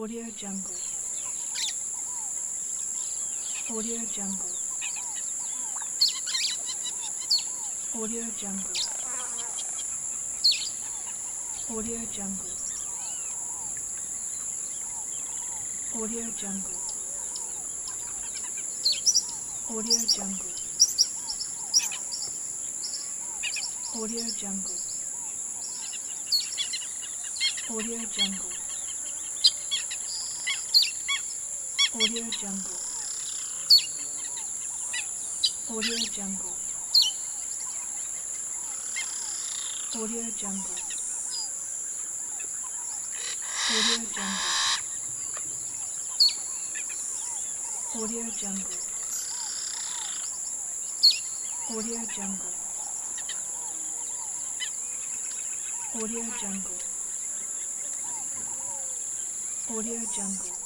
Audio Jungle. Audio Jungle. Audio Jungle. Audio Jungle. Audio Jungle. Audio Jungle. Audio Jungle. Audio Jungle. Audio Jungle. Audio Jungle. Audio Jungle. Audio Jungle. Audio Jungle. Audio Jungle. Audio Jungle. Audio Jungle.